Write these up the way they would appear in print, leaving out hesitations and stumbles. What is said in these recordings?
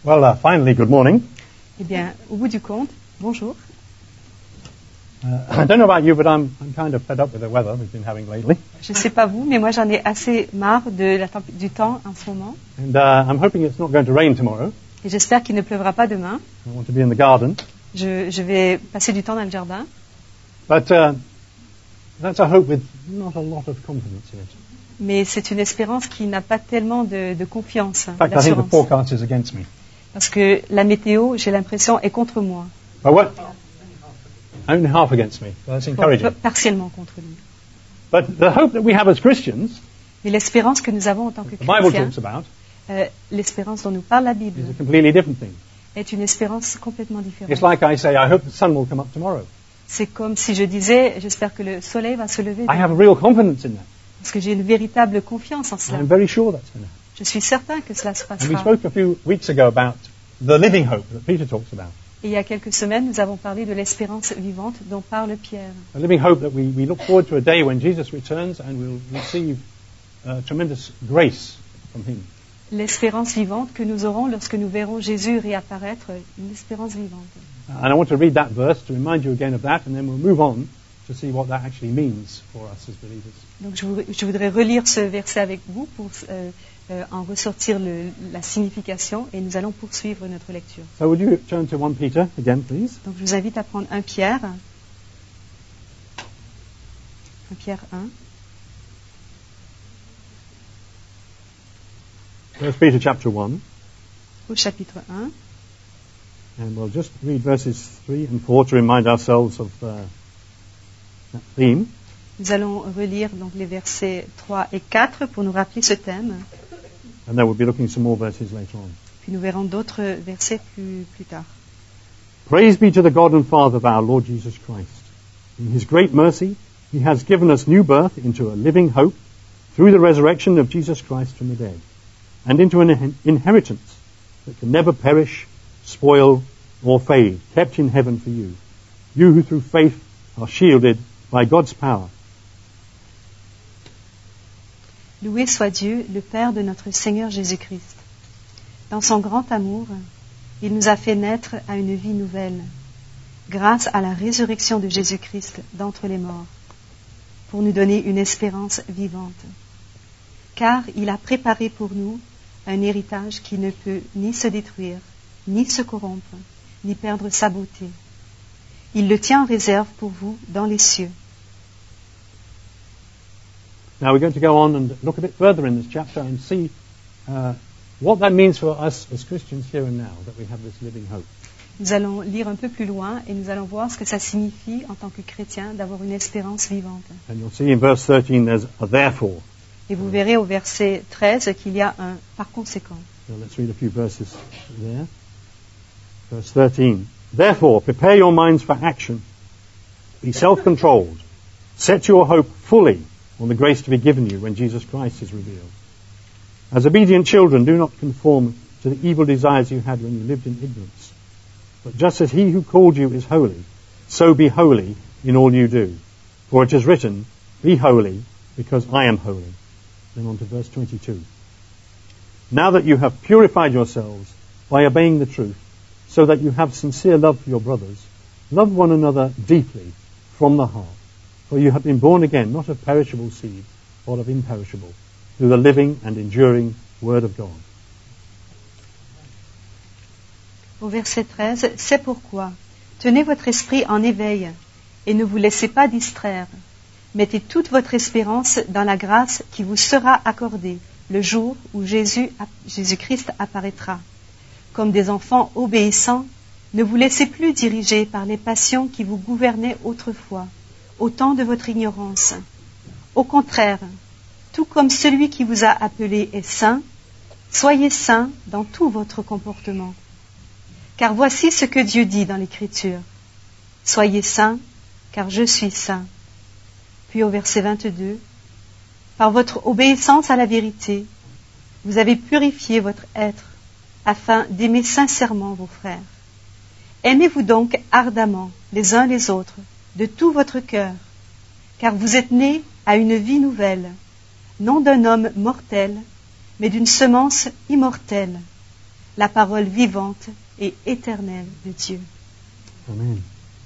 Well, finally, good morning. Eh bien, au bout du compte, bonjour. I don't know about you, but I'm kind of fed up with the weather we've been having lately. Je ne sais pas vous, mais moi j'en ai assez marre du temps en ce moment. And I'm hoping it's not going to rain tomorrow. Et j'espère qu'il ne pleuvra pas demain. I want to be in the garden. Je vais passer du temps dans le jardin. But that's a hope with not a lot of confidence in it. Mais c'est une espérance qui n'a pas tellement de confiance, In fact, I think the d'assurance. forecast is against me. Parce que la météo, j'ai l'impression, est contre moi. But what? Only half against me. So that's encouraging. Partiellement contre lui. But the hope that we have as Christians, Mais l'espérance que nous avons en tant que the Bible chrétiens, talks about, l'espérance dont nous parle la Bible, is a completely different thing. est une espérance complètement différente. It's like I say, I hope the sun will come up tomorrow. C'est comme si je disais, j'espère que le soleil va se lever. I have real confidence in that. Parce que j'ai une véritable confiance en cela. I'm very sure that's going to happen. Je suis certain que cela se And we passera. spoke a few weeks ago about the living hope that Peter talks about. Et il y a quelques semaines, nous avons parlé de l'espérance vivante dont parle Pierre. A living hope that we look forward to a day when Jesus returns and we'll receive tremendous grace from him. L'espérance vivante que nous aurons lorsque nous verrons Jésus réapparaître, une espérance vivante. And I want to read that verse to remind you again of that, and then we'll move on to see what that actually means for us as believers. Donc je voudrais relire ce verset avec vous pour en ressortir la signification et nous allons poursuivre notre lecture. So would you turn to 1 Peter again, please? Donc je vous invite à prendre 1 Pierre. 1 Pierre 1. 1 Peter chapter 1, Au chapitre 1. and we'll just read verses 3 and 4 to remind ourselves of that theme. Nous allons relire donc les versets 3 et 4 pour nous rappeler ce thème. And then we'll be looking at some more verses later on. Puis nous verrons d'autres versets plus tard. Praise be to the God and Father of our Lord Jesus Christ. In his great mercy, he has given us new birth into a living hope through the resurrection of Jesus Christ from the dead, and into an inheritance that can never perish, spoil, or fade, kept in heaven for you, you who through faith are shielded by God's power. Loué soit Dieu, le Père de notre Seigneur Jésus-Christ. Dans son grand amour, il nous a fait naître à une vie nouvelle, grâce à la résurrection de Jésus-Christ d'entre les morts, pour nous donner une espérance vivante. Car il a préparé pour nous un héritage qui ne peut ni se détruire, ni se corrompre, ni perdre sa beauté. Il le tient en réserve pour vous dans les cieux. Now we're going to go on and look a bit further in this chapter and see what that means for us as Christians here and now, that we have this living hope. Nous allons lire un peu plus loin et nous allons voir ce que ça signifie en tant que chrétien d'avoir une espérance vivante. And you'll see in verse 13 there's a therefore. Et vous verrez au verset 13 qu'il y a un par conséquent. So let's read a few verses there. Verse 13. Therefore, prepare your minds for action. Be self-controlled. Set your hope fully on the grace to be given you when Jesus Christ is revealed. As obedient children, do not conform to the evil desires you had when you lived in ignorance. But just as he who called you is holy, so be holy in all you do. For it is written, be holy because I am holy. Then on to verse 22. Now that you have purified yourselves by obeying the truth, so that you have sincere love for your brothers, love one another deeply from the heart. For you have been born again, not of perishable seed, but of imperishable, through the living and enduring Word of God. Au verset 13, c'est pourquoi tenez votre esprit en éveil et ne vous laissez pas distraire. Mettez toute votre espérance dans la grâce qui vous sera accordée le jour où Jésus-Christ apparaîtra. Comme des enfants obéissants, ne vous laissez plus diriger par les passions qui vous gouvernaient autrefois, au temps de votre ignorance. Au contraire, tout comme celui qui vous a appelé est saint, soyez saints dans tout votre comportement. Car voici ce que Dieu dit dans l'Écriture. Soyez saints, car je suis saint. Puis au verset 22, par votre obéissance à la vérité, vous avez purifié votre être, afin d'aimer sincèrement vos frères. Aimez-vous donc ardemment les uns les autres, de tout votre cœur, car vous êtes nés à une vie nouvelle, non d'un homme mortel, mais d'une semence immortelle, la parole vivante et éternelle de Dieu. Amen.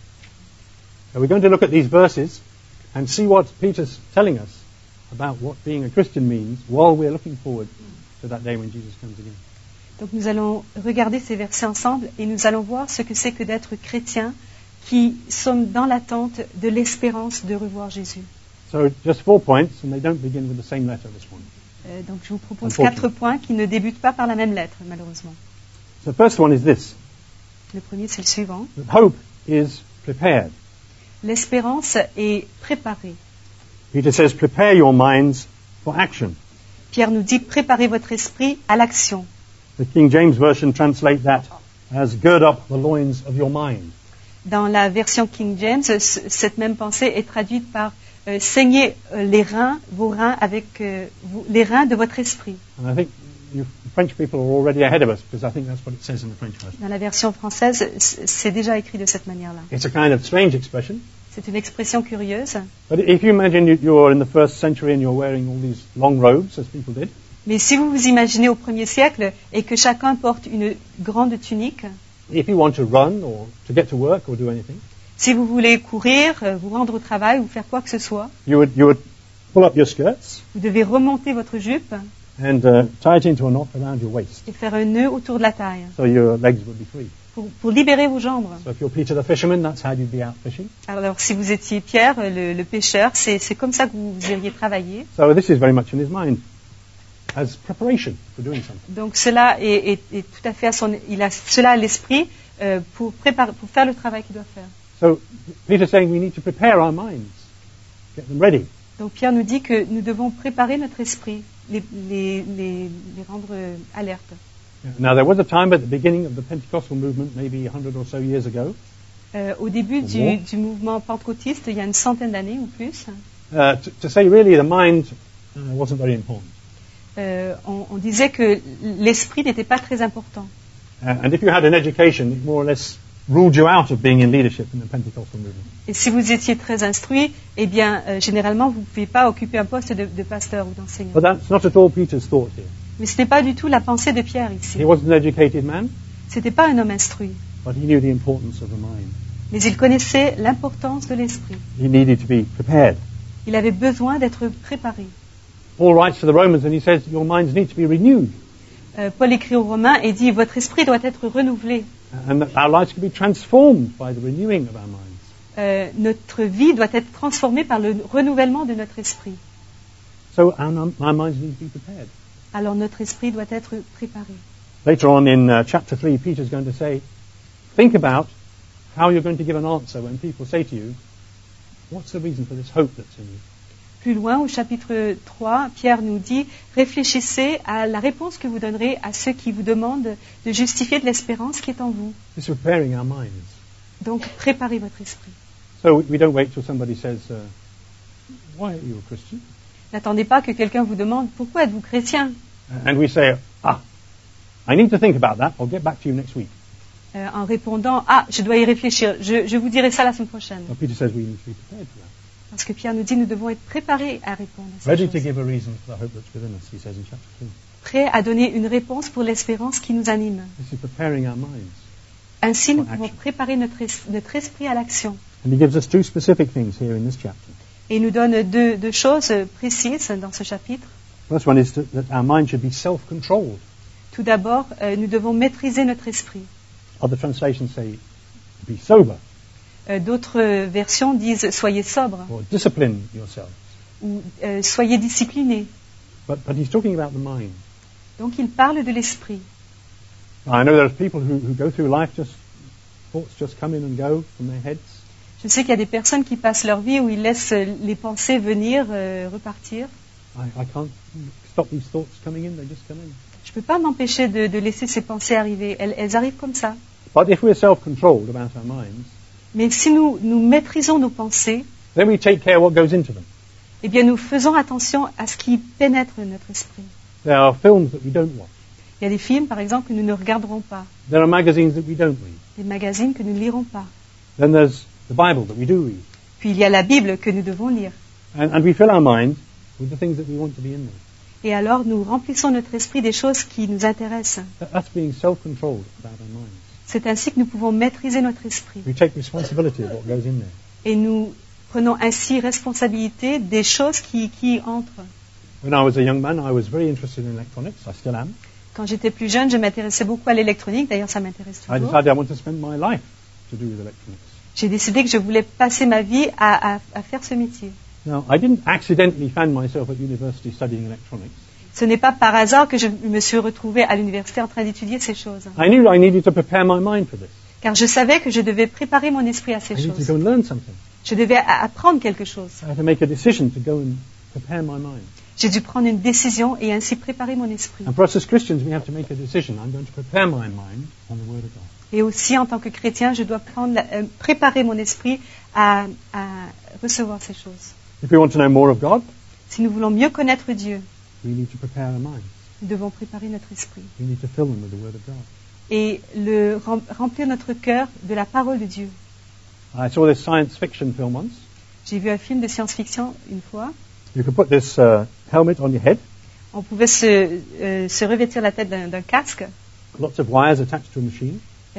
So we're going to look at these verses and see what Peter's telling us about what being a Christian means while we're looking forward to that day when Jesus comes again. Donc nous allons regarder ces versets ensemble et nous allons voir ce que c'est que d'être chrétien qui sommes dans l'attente de l'espérance de revoir Jésus. So just 4 points, and they don't begin with the same letter this one. Donc je vous propose 4 points qui ne débutent pas par la même lettre, malheureusement. So the first one is this. Le premier, c'est le suivant. That hope is prepared. L'espérance est préparée. Peter says, prepare your minds for action. Pierre nous dit, préparez votre esprit à l'action. The King James Version translate that as gird up the loins of your mind. Dans la version King James, cette même pensée est traduite par saignez les reins, vos reins avec les reins de votre esprit. And I think you French people are already ahead of us because I think that's what it says in the French version. Dans la version française, c'est déjà écrit de cette manière-là. It's a kind of strange expression. C'est une expression curieuse. But if you imagine you're in the first century and you're wearing all these long robes, as people did, Mais si vous vous imaginez au 1er siècle et que chacun porte une grande tunique, if you want to run or to get to work or do anything, si vous voulez courir, vous rendre au travail ou faire quoi que ce soit, you would pull up your skirts vous devez remonter votre jupe and tie it into a knot around your waist, et faire un nœud autour de la taille so your legs would be free. pour libérer vos jambes. So if you're Peter the fisherman, that's how you'd be out fishing. Alors si vous étiez Pierre, le pêcheur, c'est comme ça que vous iriez travailler. So this is very much in his mind as preparation for doing something. Donc cela est tout à fait il a cela à l'esprit pour faire le travail qu'il doit faire. So Peter's saying we need to prepare our minds, get them ready. Donc Pierre nous dit que nous devons préparer notre esprit, les rendre alertes. Now there was a time at the beginning of the Pentecostal movement, maybe 100 or so years ago, Au début du mouvement pentecôtiste, il y a une centaine d'années ou plus, to say really the mind wasn't very important. on disait que l'esprit n'était pas très important. And if you had an education, it more or less ruled you out of being in leadership in the Pentecostal movement. Et si vous étiez très instruit, eh bien, généralement, vous ne pouvez pas occuper un poste de pasteur ou d'enseignant. But that's not at all Peter's thought here. Mais ce n'est pas du tout la pensée de Pierre ici. He wasn't an educated man, Ce n'était pas un homme instruit, but he knew the importance of the mind. mais il connaissait l'importance de l'esprit. He needed to be prepared. Il avait besoin d'être préparé. Paul writes to the Romans and he says, your minds need to be renewed. Paul écrit aux Romains et dit, votre esprit doit être renouvelé. And that our lives can be transformed by the renewing of our minds. Notre vie doit être transformée par le renouvellement de notre esprit. So our minds need to be prepared. Alors notre esprit doit être préparé. Later on in chapter 3, Peter's going to say, think about how you're going to give an answer when people say to you, what's the reason for this hope that's in you? Plus loin, au chapitre 3, Pierre nous dit, réfléchissez à la réponse que vous donnerez à ceux qui vous demandent de justifier de l'espérance qui est en vous. It's preparing our minds. Donc, préparez votre esprit. So we don't wait till somebody says, why are you a Christian? N'attendez pas que quelqu'un vous demande, pourquoi êtes-vous chrétien? And we say, I need to think about that. I'll get back to you next week. En répondant, je dois y réfléchir, je vous dirai ça la semaine prochaine. Well, Peter says we need to be prepared for that. Parce que Pierre nous dit, nous devons être préparés à répondre à Ready cette to chose. give a reason for the hope that's within us, he says in chapter 2. Prêts à donner une réponse pour l'espérance qui nous anime. This is preparing our minds. Ainsi, nous For pouvons action. préparer notre esprit à l'action. And he gives us two specific things here in this chapter. Et il nous donne deux choses précises dans ce chapitre. First one is that our mind should be self-controlled. Tout d'abord, nous devons maîtriser notre esprit. Other translations say be sober D'autres versions disent soyez sobre or discipline yourselves. ou soyez disciplinés. But he's talking about the mind. Donc il parle de l'esprit. I know there's people who go through life thoughts just come in and go from their heads. Je sais qu'il y a des personnes qui passent leur vie où ils laissent les pensées venir, repartir. I can't stop these thoughts coming in, they just come in. Je ne peux pas m'empêcher de laisser ces pensées arriver. Elles arrivent comme ça. But if we're self-controlled about our minds, Mais si nous maîtrisons nos pensées, then we take care what goes into them. eh bien nous faisons attention à ce qui pénètre notre esprit. There are films that we don't watch. Il y a des films, par exemple, que nous ne regarderons pas. There are magazines that we don't read. Des magazines que nous ne lirons pas. Then there's the Bible that we do read. Puis il y a la Bible que nous devons lire. And we fill our mind with the things that we want to be in there. Et alors nous remplissons notre esprit des choses qui nous intéressent. That's being self-controlled about our minds. C'est ainsi que nous pouvons maîtriser notre esprit. We take responsibility of what goes in there. Et nous prenons ainsi responsabilité des choses qui y entrent. When I was a young man, I was very interested in electronics. I still am. Quand j'étais plus jeune, je m'intéressais beaucoup à l'électronique. D'ailleurs, ça m'intéresse I toujours. decided I want to spend my life to do with electronics. J'ai décidé que je voulais passer ma vie à faire ce métier. Now, I didn't accidentally find myself at university studying electronics. Ce n'est pas par hasard que je me suis retrouvée à l'université en train d'étudier ces choses. I knew I needed to prepare my mind for this. Car je savais que je devais préparer mon esprit à ces I needed to choses. go and learn something. Je devais apprendre quelque chose. I had to make a decision to go and prepare my mind. J'ai dû prendre une décision et ainsi préparer mon esprit. And for us as Christians, we have to make a decision. I'm going to prepare my mind on the Word of God. Et aussi, en tant que chrétien, je dois préparer mon esprit à recevoir ces choses. If we want to know more of God, Si nous voulons mieux connaître Dieu, we need to prepare our minds. nous devons préparer notre esprit We need to fill them with the Word of God. et remplir notre cœur de la parole de Dieu. I saw this science fiction film once. J'ai vu un film de science-fiction une fois. You could put this helmet on your head, On pouvait se revêtir la tête d'un casque. lots of wires attached to a machine,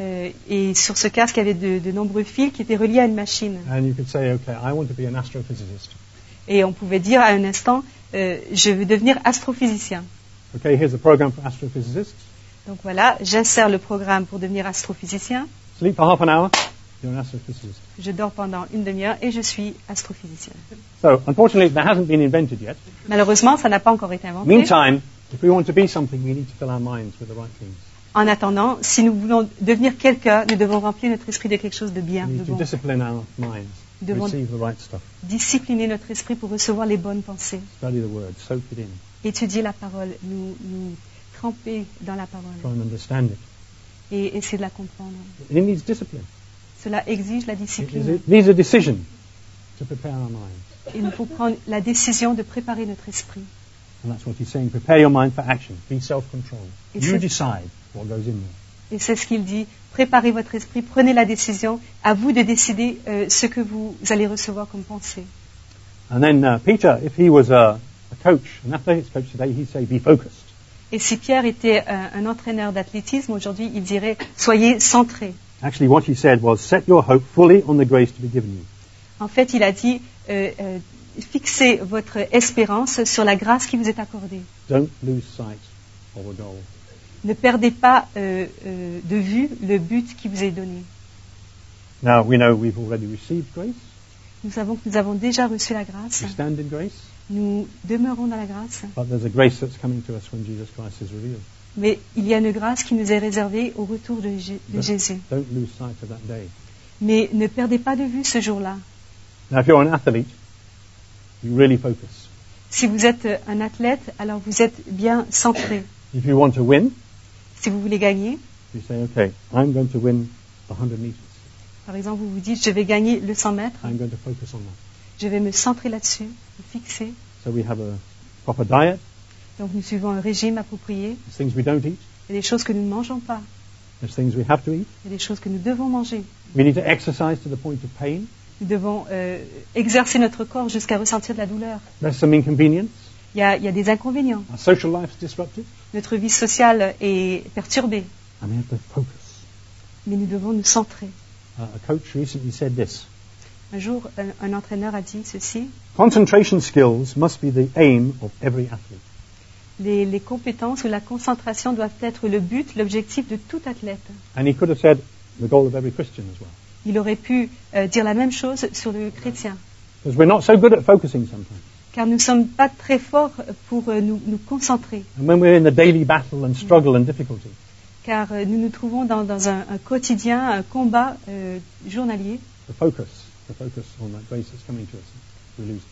Et sur ce casque, il y avait de nombreux fils qui étaient reliés à une machine. and you could say, okay, I want to be an astrophysicist. Et on pouvait dire à un instant, je veux devenir astrophysicien. Okay, here's a program for astrophysicists. Donc voilà, j'insère le programme pour devenir astrophysicien. Sleep for half an hour, you're an astrophysicist. Je dors pendant une demi-heure et je suis astrophysicien. So, unfortunately, that hasn't been invented yet. Malheureusement, ça n'a pas encore été inventé. Meantime, if we want to be something, we need to fill our minds with the right things. En attendant, si nous voulons devenir quelqu'un, nous devons remplir notre esprit de quelque chose de bien, We de need to bon. discipline our minds, Nous devons receive the right stuff, discipliner notre esprit pour recevoir les bonnes pensées. study the Word, soak it in, Étudier la parole, nous tremper dans la try parole and understand it. et essayer de la comprendre. It needs discipline. Cela exige la discipline. It needs a decision to prepare our minds. Il nous faut prendre la décision de préparer notre esprit. And that's what he's saying. Prepare your mind for action. Be self-controlled. Et You c'est- decide what goes in there. Et c'est ce qu'il dit. Préparez votre esprit, prenez la décision. À vous de décider ce que vous allez recevoir comme pensée. And then Peter, if he was a coach, an athletics coach today, he'd say, be focused. Et si Pierre était un entraîneur d'athlétisme, aujourd'hui, il dirait soyez centrés. Actually, what he said was, set your hope fully on the grace to be given you. En fait, il a dit fixez votre espérance sur la grâce qui vous est accordée. Don't lose sight of the goal. Ne perdez pas de vue le but qui vous est donné. Now, we know we've already received grace. Nous savons que nous avons déjà reçu la grâce. We stand in grace. Nous demeurons dans la grâce. But there's a grace that's coming to us when Jesus Christ is revealed. Mais il y a une grâce qui nous est réservée au retour de Jésus. Don't lose sight of that day. Mais ne perdez pas de vue ce jour-là. Now, if you're an athlete, you really focus. Si vous êtes un athlète, alors vous êtes bien centré. If you want to win, Si vous voulez gagner, you say, okay, I'm going to win the 100 meters. par exemple, vous vous dites, je vais gagner le 100 mètres, I'm going to focus on that. je vais me centrer là-dessus, me fixer. So we have a proper diet. Donc nous suivons un régime approprié. There's things we don't eat. Il y a des choses que nous ne mangeons pas. There's things we have to eat. Il y a des choses que nous devons manger. We need to exercise to the point of pain. Nous devons exercer notre corps jusqu'à ressentir de la douleur. There's some inconvenience. Il y a des inconvénients. Our social life's disrupted. Notre vie sociale est perturbée. And we have to focus. Mais nous devons nous centrer. A coach recently said this. Un jour, un entraîneur a dit ceci. Concentration skills must be the aim of every athlete. Les compétences ou la concentration doivent être le but, l'objectif de tout athlète. And he could have said the goal of every Christian as well. Il aurait pu dire la même chose sur le chrétien. Because we're not so good at focusing sometimes. Car nous ne sommes pas très forts pour nous concentrer. And when we're in the daily battle and struggle and difficulty, Car nous nous trouvons dans un quotidien, un combat journalier. the focus on that grace that's coming to us, we lose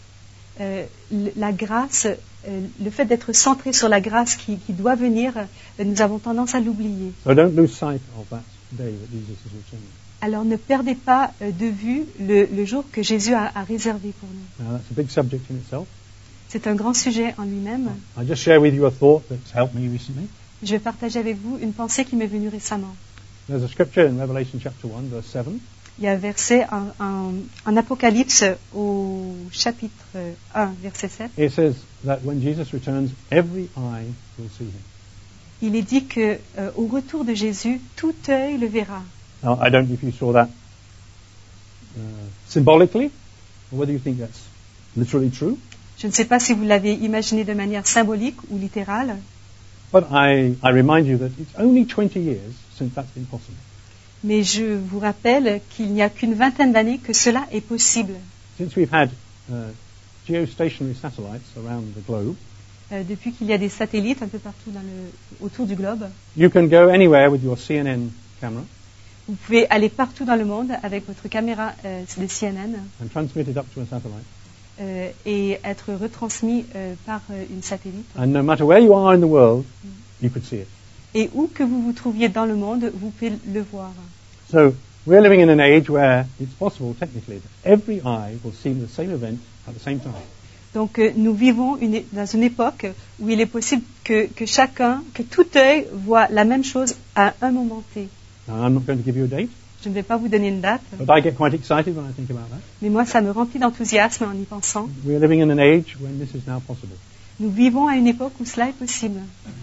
it. La grâce, le fait d'être centré sur la grâce qui doit venir, nous avons tendance à l'oublier. So don't lose sight of that day that Jesus is returning. Alors ne perdez pas de vue le jour que Jésus a réservé pour nous. Now that's a big subject in itself. C'est un grand sujet en lui-même. I just share with you a thought that's helped me recently. Je vais partager avec vous une pensée qui m'est venue récemment. There's a scripture in Revelation chapter 1, verse 7. Il y a un verset en Apocalypse au chapitre 1, verset 7, it says that when Jesus returns, every eye will see him. il est dit que au retour de Jésus, tout œil le verra. Now, I don't know if you saw that symbolically, or whether you think that's literally true. Je ne sais pas si vous l'avez imaginé de manière symbolique ou littérale, But I remind you that it's only 20 years since that's been possible. mais je vous rappelle qu'il n'y a qu'une vingtaine d'années que cela est possible. Since we've had geostationary satellites around the globe, Depuis qu'il y a des satellites un peu partout autour du globe, you can go anywhere with your CNN camera vous pouvez aller partout dans le monde avec votre caméra de CNN and transmit it up to a satellite. Et être retransmis par une satellite. And no matter where you are in the world, you could see it. Et où que vous vous trouviez dans le monde, vous pouvez le voir. So we're living in an age where it's possible, technically, that every eye will see the same event at the same time. Donc nous vivons dans une époque où il est possible que tout œil voit la même chose à un moment T. Now, I'm not going to give you a date, Je ne vais pas vous donner une date, but I get quite excited when I think about that. mais moi ça me remplit d'enthousiasme en y pensant. We're living in an age when this is now possible. Nous vivons à une époque où cela est possible.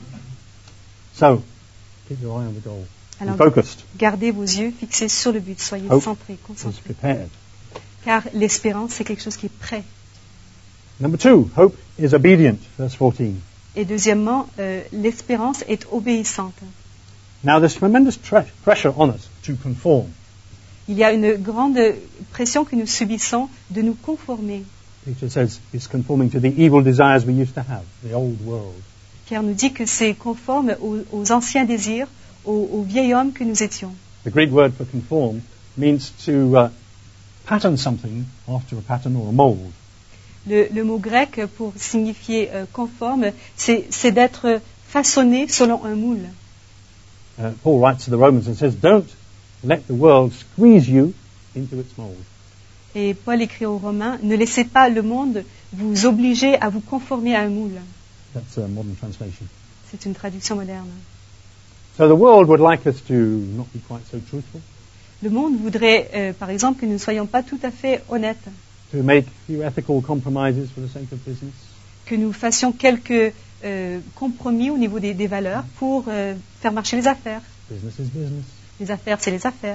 So, keep your eye on the goal. Alors, Be focused. gardez vos yeux fixés sur le but, soyez Hope centrés, is concentrés. prepared. Car l'espérance, c'est quelque chose qui est prêt. Number 2, hope is obedient, verse 14. Et deuxièmement, l'espérance est obéissante. Now, there's tremendous pressure on us to conform. Il y a une grande pression que nous subissons de nous conformer. Peter says it's conforming to the evil desires we used to have, the old world. Pierre nous dit que c'est conforme aux anciens désirs, au vieil homme que nous étions. The Greek word for conform means to pattern something after a pattern or a mold. Le mot grec pour signifier conforme, c'est d'être façonné selon un moule. Paul writes to the Romans and says, don't let the world squeeze you into its mold. Et Paul écrit aux Romains, ne laissez pas le monde vous obliger à vous conformer à un moule. That's a modern translation. C'est une traduction moderne. So the world would like us to not be quite so truthful, Le monde voudrait, par exemple, que nous ne soyons pas tout à fait honnêtes, to make few ethical compromises for the sake of business, que nous fassions quelques compromis au niveau des valeurs pour faire marcher les affaires. business is business. Les affaires, c'est les affaires.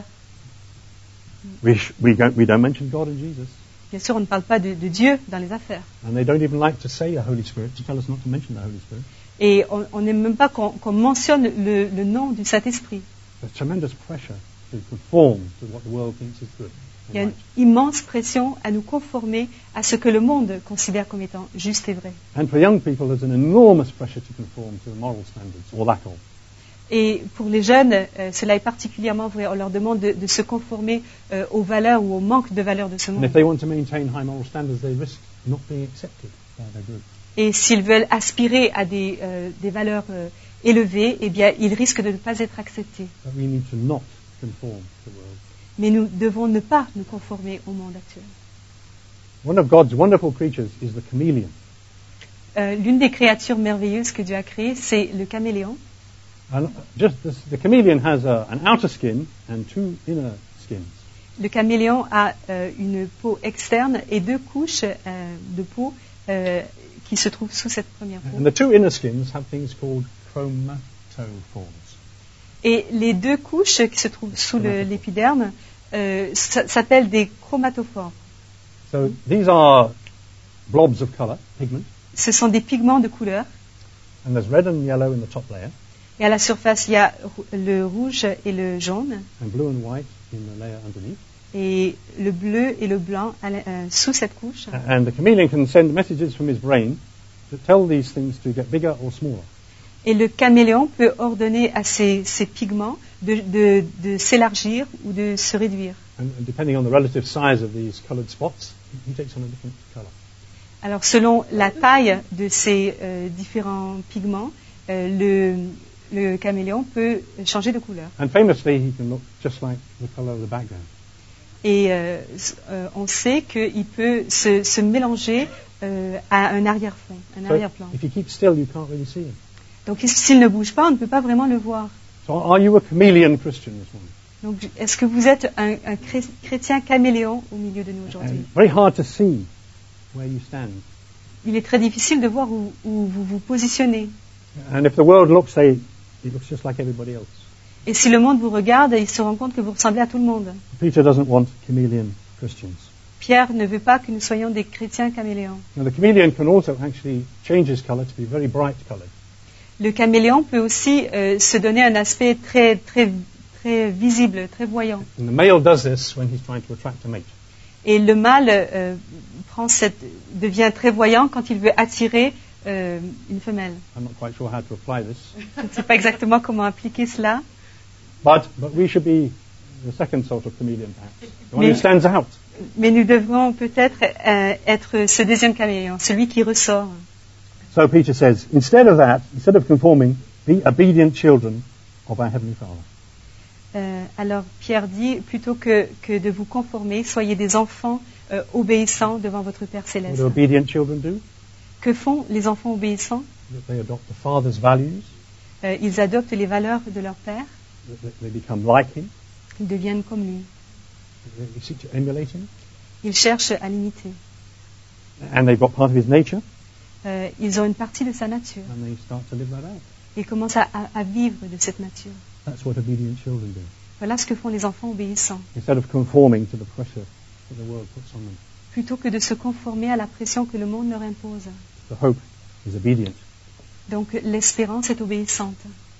We don't mention God and Jesus. Bien sûr, on ne parle pas de Dieu dans les affaires. And they don't even like to say a Holy Spirit, to tell us not to mention the Holy Spirit. Et on n'aime même pas qu'on mentionne le nom du Saint-Esprit. There's tremendous pressure to conform to what the world thinks is good. Il y a une immense pression à nous conformer à ce que le monde considère comme étant juste et vrai. And for young people, there's an enormous pressure to conform to the moral standards, or lack of. Et pour les jeunes, cela est particulièrement vrai. On leur demande de se conformer aux valeurs ou au manque de valeurs de ce And monde. if they want to maintain high moral standards, they risk not being accepted by their group. Et s'ils veulent aspirer à des valeurs élevées, eh bien, ils risquent de ne pas être acceptés. But we need to not conform to the world. Mais nous devons ne pas nous conformer au monde actuel. One of God's wonderful creatures is the chameleon. L'une des créatures merveilleuses que Dieu a créées, c'est le caméléon. And the chameleon has an outer skin and two inner skins. Le caméléon a une peau externe et deux couches de peau qui se trouvent sous cette première peau. And the two inner skins have things called chromatophores. Et les deux couches qui se trouvent sous l'épiderme s'appellent des chromatophores. So these are blobs of color, pigment, Ce sont des pigments de couleur. and there's red and yellow in the top layer, Et à la surface, il y a le rouge et le jaune, and blue and white in the layer underneath. et le bleu et le blanc sous cette couche. And the chameleon can send messages from his brain to tell these things to get bigger or smaller. Et le caméléon peut ordonner à ces pigments de s'élargir ou de se réduire. And depending on the relative size of these colored spots, he takes on a different color. Alors selon la taille de ces différents pigments, le caméléon peut changer de couleur. And famously, he can look just like the color of the background. Et on sait qu'il peut se mélanger à un arrière-fond, un So arrière-plan. if you keep still, you can't really see him. Donc s'il ne bouge pas, on ne peut pas vraiment le voir. So are you a chameleon Christian this morning? Donc est-ce que vous êtes un chrétien caméléon au milieu de nous aujourd'hui? And very hard to see where you stand. Il est très difficile de voir où vous vous positionnez. And if the world looks, it looks just like everybody else. Et si le monde vous regarde, il se rend compte que vous ressemblez à tout le monde. Peter doesn't want chameleon Christians. Pierre ne veut pas que nous soyons des chrétiens caméléons. Now, the chameleon can also actually change his color to be very bright colored. Le caméléon peut aussi se donner un aspect très, très, très visible, très voyant. And the male does this when he's trying to attract a mate. Et le mâle devient très voyant quand il veut attirer une femelle. I'm not quite sure how to apply this. Je ne sais pas exactement comment appliquer cela. But we should be the second sort of chameleon, perhaps. The one who stands out. Mais nous devrons peut-être être ce deuxième caméléon, celui qui ressort. So Peter says, instead of conforming, be obedient children of our Heavenly Father. Alors Pierre dit, plutôt que de vous conformer, soyez des enfants obéissants devant votre Père What céleste. do obedient children do? Que font les enfants obéissants? They adopt the Father's values. Ils adoptent les valeurs de leur Père. They become like Him. Ils deviennent comme lui. They seek to emulate Him. Ils cherchent à l'imiter. And they've got part of His nature. Ils ont une partie de sa nature. And they start to live that out. Ils commencent à vivre de cette nature. That's what obedient children do. Voilà ce que font les enfants obéissants. Instead of conforming to the pressure that the world puts on them. Plutôt que de se conformer à la pression que le monde leur impose. The hope is obedient. Donc l'espérance est obéissante.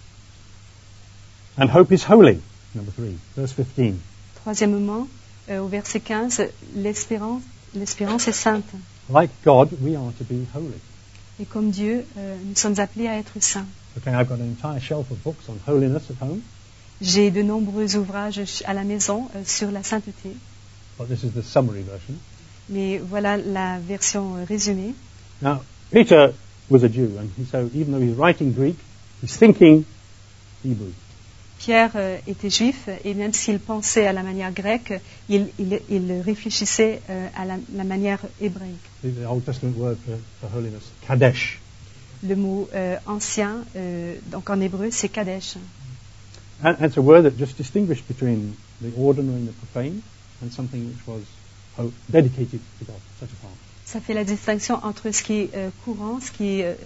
And hope is holy. Number 3, verse 15. Troisièmement, au verset 15, l'espérance est sainte. Like God, we are to be holy. Et comme Dieu, nous sommes appelés à être saints. Okay, I've got an entire shelf of books on holiness at home. J'ai de nombreux ouvrages à la maison sur la sainteté. But this is the summary version. Mais voilà la version résumée. Now, Peter was a Jew, and so even though he's writing Greek, he's thinking Hebrew. Pierre était juif, et même s'il pensait à la manière grecque, il réfléchissait à la manière hébraïque. The Old Testament word for holiness, Kadesh. Le mot ancien, donc en hébreu, c'est Kadesh. And it's a word that just distinguished between the ordinary and the profane, and something which was dedicated to God, set apart. Ça fait la distinction entre ce qui est courant, ce qui est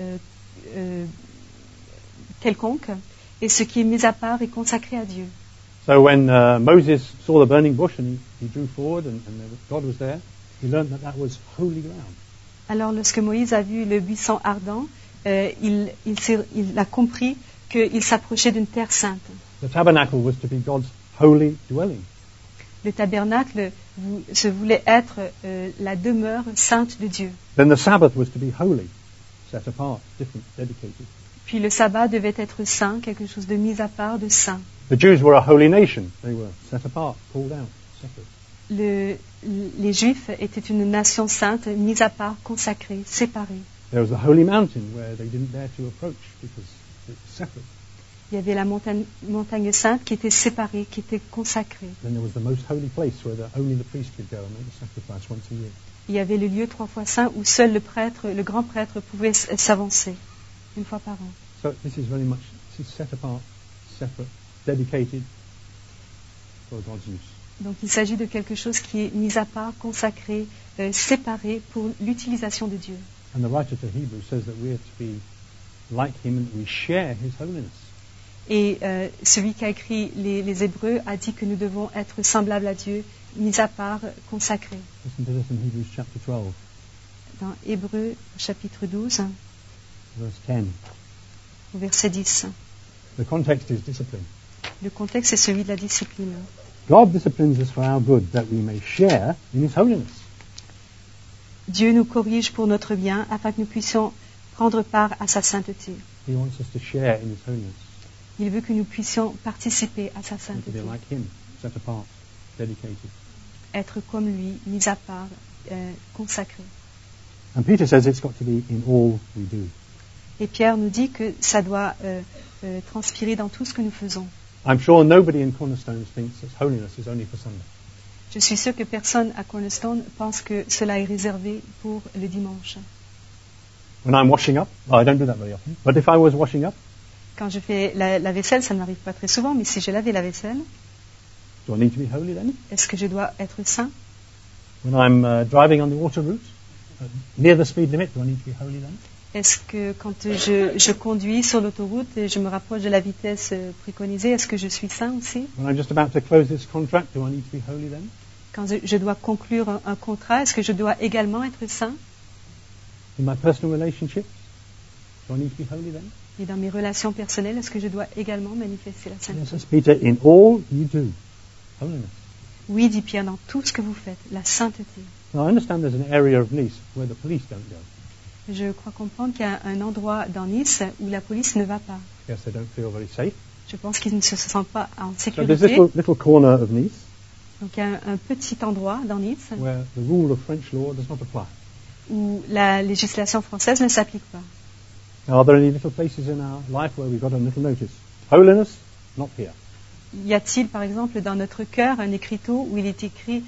quelconque, et ce qui est mis à part et consacré à Dieu. So when Moses saw the burning bush and he drew forward and God was there, he learned that was holy ground. Alors lorsque Moïse a vu le buisson ardent, il a compris qu'il s'approchait d'une terre sainte. The tabernacle was to be God's holy dwelling. Le tabernacle se voulait être la demeure sainte de Dieu. Then the Sabbath was to be holy, set apart, different, dedicated. Puis le sabbat devait être saint, quelque chose de mis à part, de saint. The Jews were a holy nation. They were set apart, called out, separate. Les Juifs étaient une nation sainte, mise à part, consacrée, séparée. There was the holy mountain where they didn't dare to approach because it was separate. Il y avait la montagne sainte qui était séparée, qui était consacrée. Then there was the most holy place where only the priest could go and make the sacrifice once a year. Il y avait le lieu 3 fois saint où seul le grand prêtre pouvait s'avancer, une fois par an. So this is set apart, separate, dedicated for God's use. Donc il s'agit de quelque chose qui est mis à part, consacré, séparé pour l'utilisation de Dieu. And the writer to Hebrews says that we are to be like him and we share his holiness. Et celui qui a écrit les Hébreux a dit que nous devons être semblables à Dieu, mis à part, consacrés. Listen to this in Hebrews chapter 12, Dans Hébreux chapitre 12, verse 10. au verset 10. The context is discipline. Le contexte est celui de la discipline. God disciplines us for our good, that we may share in his holiness. Dieu nous corrige pour notre bien, afin que nous puissions prendre part à sa sainteté. He wants us to share in his holiness, Il veut que nous puissions participer à sa and to sainteté, be like him, set apart, dedicated. être comme lui, mis à part, consacré. And Peter says it's got to be in all we do. Et Pierre nous dit que ça doit transpirer dans tout ce que nous faisons. I'm sure nobody in Cornerstone thinks that holiness is only for Sunday. Je suis sûre que personne à Cornerstone pense que cela est réservé pour le dimanche. When I'm washing up, I don't do that very often, but if I was washing up, Quand je fais la vaisselle, ça ne m'arrive pas très souvent, mais si j'ai lavé la vaisselle, do I need to be holy then? est-ce que je dois être saint? When I'm driving on the water route, near the speed limit, do I need to be holy then? Est-ce que quand je conduis sur l'autoroute et je me rapproche de la vitesse préconisée, est-ce que je suis saint aussi? When I'm just about to close this contract, do I need to be holy then? Quand je dois conclure un contrat, est-ce que je dois également être saint? In my personal relationships, do I need to be holy then? Et dans mes relations personnelles, est-ce que je dois également manifester la Yes, sainteté? says Peter, in all you do, holiness. Oui, dit Pierre, dans tout ce que vous faites, la sainteté. Now I understand there's an area of Nice where the police don't go. Je crois comprendre qu'il y a un endroit dans Nice où la police ne va pas. Yes, they don't feel very safe. Je pense qu'ils ne se sentent pas en So there's sécurité. little corner of Nice Donc il y a un petit endroit dans Nice where the rule of French law does not apply. où la législation française ne s'applique pas. Now, are there any little places in our life where we've got a little notice? Holiness, not here. Y a-t-il, par exemple, dans notre cœur un écriteau où il est écrit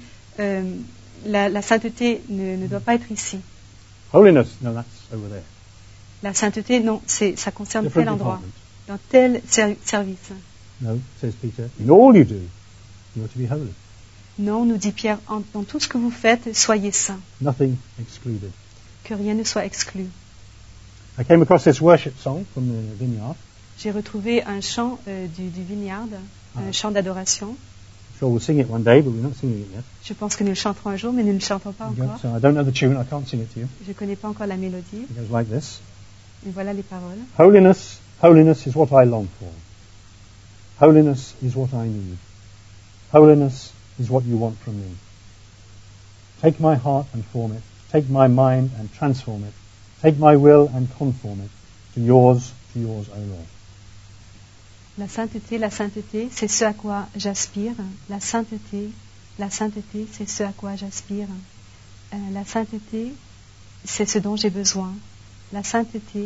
la sainteté ne doit pas être ici. Holiness, no, that's over there. La sainteté, non, ça concerne Different tel endroit, department. dans tel service. No, says Peter, in all you do, you are to be holy. Non, nous dit Pierre, dans tout ce que vous faites, soyez saints, Nothing excluded. que rien ne soit exclu. I came across this worship song from the Vineyard. J'ai retrouvé un chant du Vineyard, un chant d'adoration. I'm sure we'll sing it one day, but we're not singing it yet. Je pense que nous le chanterons un jour, mais nous ne le chantons pas encore. So I don't know the tune, I can't sing it to you. Je ne connais pas encore la mélodie. It goes like this. Et voilà les paroles. Holiness, holiness is what I long for. Holiness is what I need. Holiness is what you want from me. Take my heart and form it. Take my mind and transform it. Take my will and conform it to yours, O Lord. La sainteté, c'est ce à quoi j'aspire. La sainteté, c'est ce à quoi j'aspire. La sainteté, c'est ce dont j'ai besoin. La sainteté,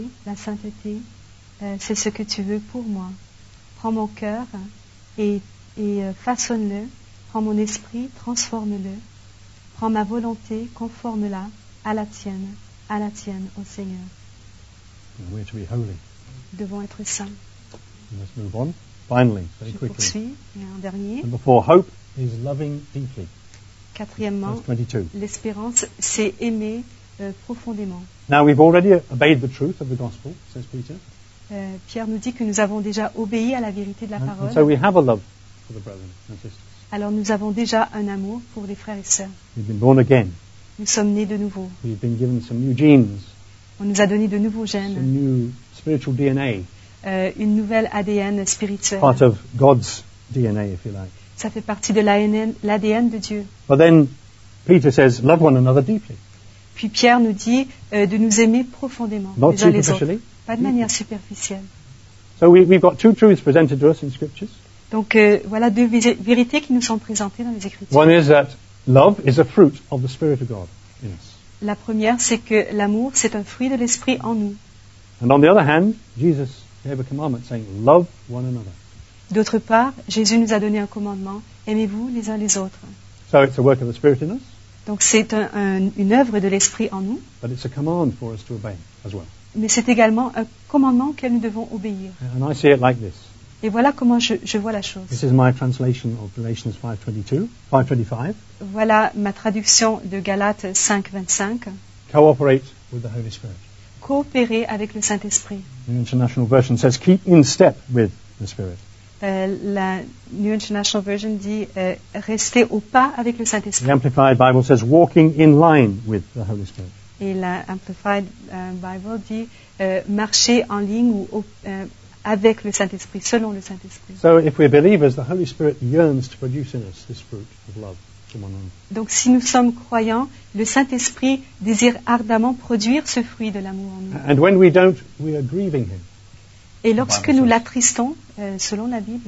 c'est ce que tu veux pour moi. Prends mon cœur et façonne-le. Prends mon esprit, transforme-le. Prends ma volonté, conforme-la à la tienne, ô Seigneur. And we're to be holy. Nous devons être saints. Let's move on. Finally, very Je quickly. poursuis. Et en dernier, Number 4, hope is loving deeply. quatrièmement, Verse 22. l'espérance, c'est aimer profondément. Now we've already obeyed the truth of the gospel, says Peter. Pierre nous dit que nous avons déjà obéi à la vérité de la And parole. so we have a love for the brethren and sisters. Alors nous avons déjà un amour pour les frères et sœurs. We've been born again. Nous sommes nés de nouveau. We've been given some new genes, On nous a donné de nouveaux some gènes, new spiritual DNA, une nouvelle ADN spirituelle. part of God's DNA, if you like. Ça fait partie de l'ADN de Dieu. But then Peter says, love one another deeply. Puis Pierre nous dit de nous aimer profondément, Not les uns les autres. superficially. Pas de manière superficielle. So we've got two truths presented to us in Scriptures. Donc voilà deux vérités qui nous sont présentées dans les Écritures. One is that love is a fruit of the Spirit of God in us. La première, c'est que l'amour, c'est un fruit de l'esprit en nous. And on the other hand, Jesus gave a commandment saying, love one another. D'autre part, Jésus nous a donné un commandement, aimez-vous les uns les autres. So it's a work of the Spirit in us, Donc c'est une œuvre de l'esprit en nous, but it's a command for us to obey as well. mais c'est également un commandement auquel nous devons obéir. And I see it like this. Et voilà comment je vois la chose. This is my translation of Galatians 5:25. Voilà ma traduction de Galates 5:25. Cooperate with the Holy Spirit. Coopérer avec le Saint-Esprit. The International Version says, keep in step with the Spirit. La New International Version dit rester au pas avec le Saint-Esprit. The Amplified Bible says, walking in line with the Holy Spirit. Et la Amplified Bible dit marcher en ligne ou avec le Saint-Esprit, selon le Saint-Esprit. So if we're believers, the Holy Spirit yearns to produce in us this fruit of love to one another. Donc si nous sommes croyants, le Saint-Esprit désire ardemment produire ce fruit de l'amour en nous. And when we don't, we are grieving Him. Et lorsque nous l'attristons, selon la Bible,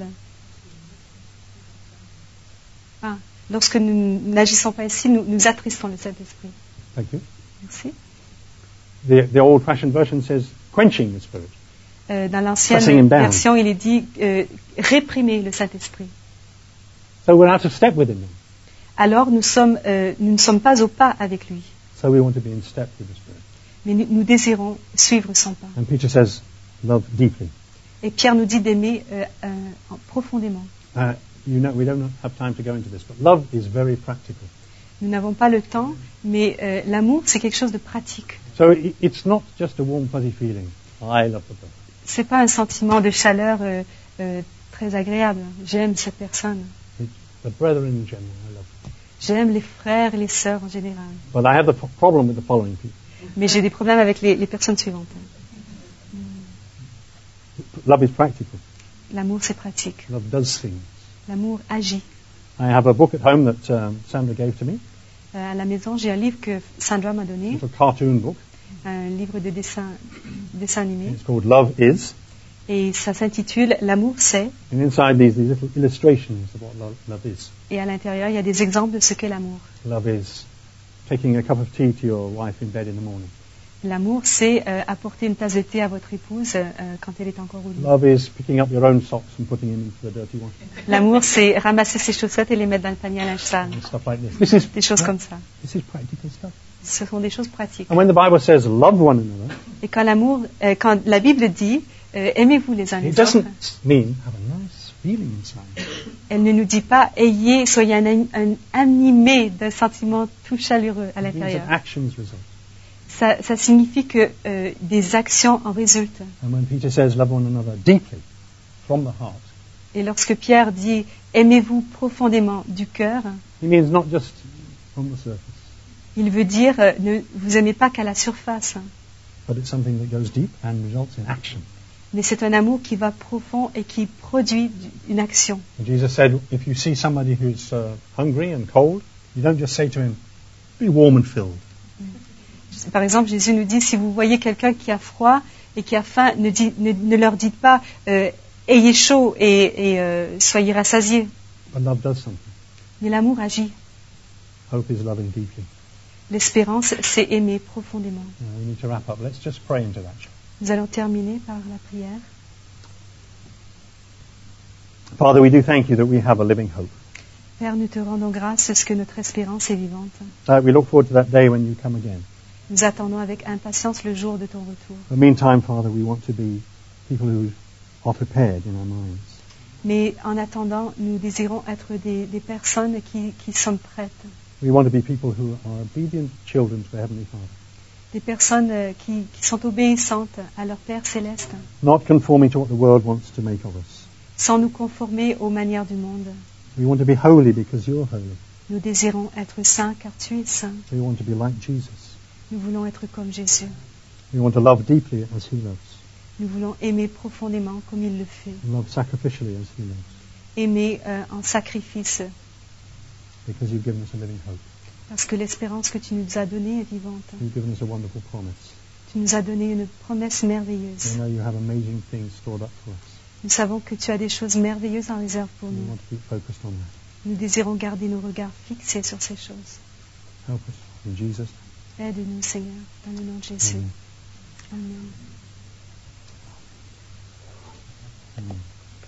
lorsque nous n'agissons pas ainsi, nous attristons le Saint-Esprit. Thank you. Merci. The old-fashioned version says, quenching the Spirit. Dans Pressing him l'ancienne down. version, il est dit réprimer le Saint-Esprit. So we're out of step with Him then. Alors nous ne sommes pas au pas avec lui, So we want to be in step with the Spirit. mais nous désirons suivre son pas. And Peter says, love deeply. Et Pierre nous dit d'aimer profondément. You know, we don't have time to go into this, but love is very practical. Nous n'avons pas le temps, mais l'amour, c'est quelque chose de pratique. So it's not just a warm, fuzzy feeling. I love the person. C'est pas un sentiment de chaleur très agréable. J'aime cette personne. It's the brethren in general. I love them. J'aime les frères et les sœurs en général. But I have the problem with the following people. Mais j'ai des problèmes avec les personnes suivantes. Love is practical. L'amour, c'est pratique. Love does things. L'amour agit. I have a book at home that Sandra gave to me. À la maison, j'ai un livre que Sandra m'a donné, It's a cartoon book. un livre de dessin animé, It's called Love Is. et ça s'intitule L'amour, c'est. And inside these little illustrations of what love is. Et à l'intérieur, il y a des exemples de ce qu'est l'amour. Love is taking a cup of tea to your wife in bed in the morning. L'amour, c'est apporter une tasse de thé à votre épouse quand elle est encore au lit. Love is picking up your own socks and putting them into the dirty one. L'amour, c'est ramasser ses chaussettes et les mettre dans le panier à linge sale. And stuff like this. Des choses comme ça. This is practical stuff. Ce sont des choses pratiques. And when the Bible says love one another, Et quand la Bible dit aimez-vous les uns it les autres, doesn't mean have a nice feeling inside. elle ne nous dit pas soyez animés d'un sentiment tout chaleureux à It means l'intérieur. that actions result. Ça signifie que des actions en résultent. And when Peter says love one another deeply, from the heart, Et lorsque Pierre dit aimez-vous profondément du cœur, he means not just from the surface, il veut dire ne vous aimez pas qu'à la surface, but it's something that goes deep and results in action. mais c'est un amour qui va profond et qui produit une action. And Jesus said, if you see somebody who's hungry and cold, you don't just say to him, be warm and filled. Par exemple, Jésus nous dit, si vous voyez quelqu'un qui a froid et qui a faim, ne leur dites pas, ayez chaud et soyez rassasiés. But love does something. Mais l'amour agit. Hope is loving deeply. L'espérance, c'est aimer profondément. We need to wrap up. Let's just pray into that. Nous allons terminer par la prière. Father, we do thank you that we have a living hope. Père, nous te rendons grâce parce que notre espérance est vivante. We look forward to that day when you come again. Nous attendons avec impatience le jour de ton retour. In the meantime, Father, we want to be people who are prepared in our minds. Mais en attendant, nous désirons être des personnes qui sont prêtes. We want to be people who are obedient children to the Heavenly Father. Des personnes qui sont obéissantes à leur Père céleste, Not conforming to what the world wants to make of us. sans nous conformer aux manières du monde. We want to be holy because you're holy. Nous désirons être saints car tu es saint. We want to be like Jesus. Nous voulons être comme Jésus. We want to love deeply as he loves. Nous voulons aimer profondément comme il le fait. And love sacrificially as he loves. Aimer en sacrifice, Because you've given us a living hope. parce que l'espérance que tu nous as donnée est vivante. You've given us a wonderful promise. Tu nous as donné une promesse merveilleuse. We know you have amazing things stored up for us. Nous savons que tu as des choses merveilleuses en réserve pour We nous. want to be focused on that. Nous désirons garder nos regards fixés sur ces choses. Help us. In Jesus' Aide-nous, Seigneur, dans le nom de Jésus. name. Amen. Amen.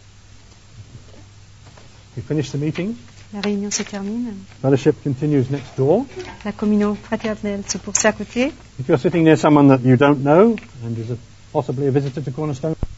We finish the meeting. La réunion se termine. Fellowship continues next door. La communion fraternelle se poursuit à côté. If you're sitting near someone that you don't know and is possibly a visitor to Cornerstone,